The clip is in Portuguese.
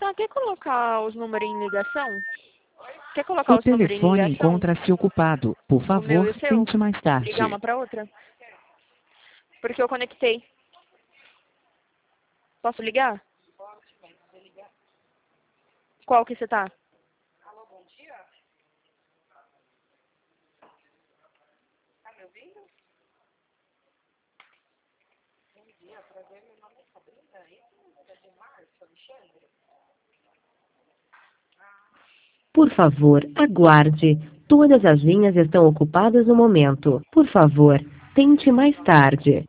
Ah, quer colocar os números em ligação? Quer colocar O os números em telefone ligação? encontra-se ocupado. Por O meu e favor, o seu? tente mais Ligar uma tarde. pra outra? Porque eu conectei. Posso ligar? Qual que você tá? Por favor, aguarde. Todas as linhas estão ocupadas no momento. Por favor, tente mais tarde.